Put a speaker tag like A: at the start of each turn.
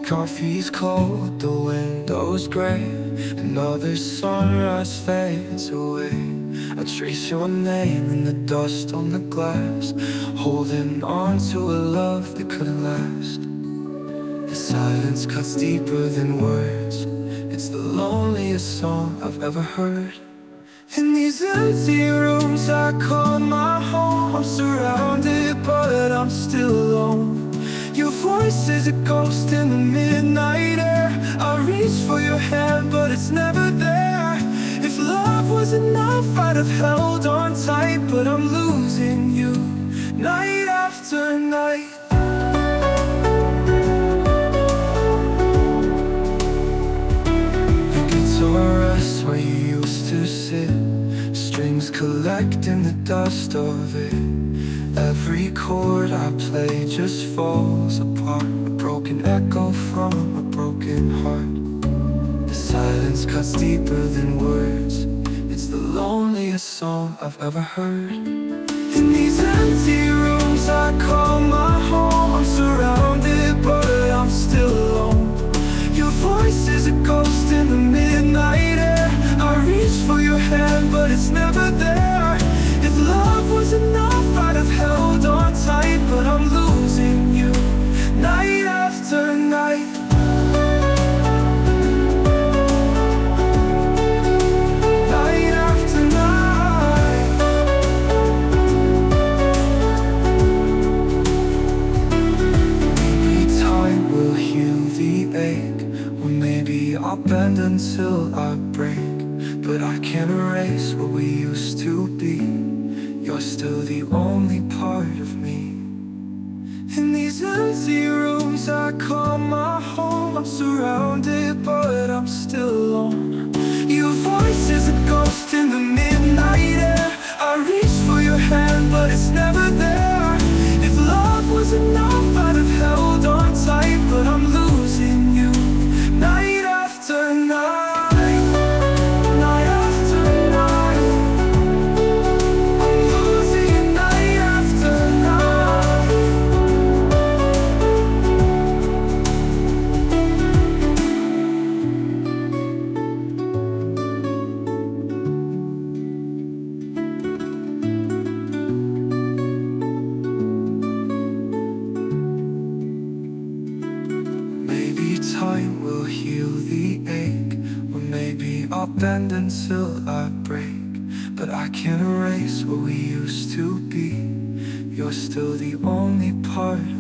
A: Coffee's cold, the window's gray. Another sunrise fades away. I trace your name in the dust on the glass, holding on to a love that couldn't last. The silence cuts deeper than words. It's the loneliest song I've ever heard. In these empty rooms I call my home, I'm surrounded but I'm still alone. Your voice is a ghost in the midnight air. I reach for your hand but it's never there. If love was enough I'd have held on tight, but I'm losing you night after night. The guitar rests where you used to sit, strings collect in the dust of it. Every chord I play just falls apart, a broken echo from a broken heart. The silence cuts deeper than words. It's the loneliest song I've ever heard. In these empty rooms I call my home, I'm surrounded but I'm still alone. Your voice is a ghost in the midnight air. I reach for your hand but it's never there. If love was enough I'd have held on tight, but I'm losing you night after night. Night after night. Maybe time will heal the ache, or maybe I'll bend until I break. But I can't erase what we used to be. You're still the only part of me. In these empty rooms I call my home, I'm surrounded but I'm still alone. Your voice is a ghost in the midnight air. I reach for your hand but it's never there. If love was enough I'd have held on tight, but I'm losing you night after night. Time will heal the ache, or maybe I'll bend until I break. But I can't erase what we used to be. You're still the only part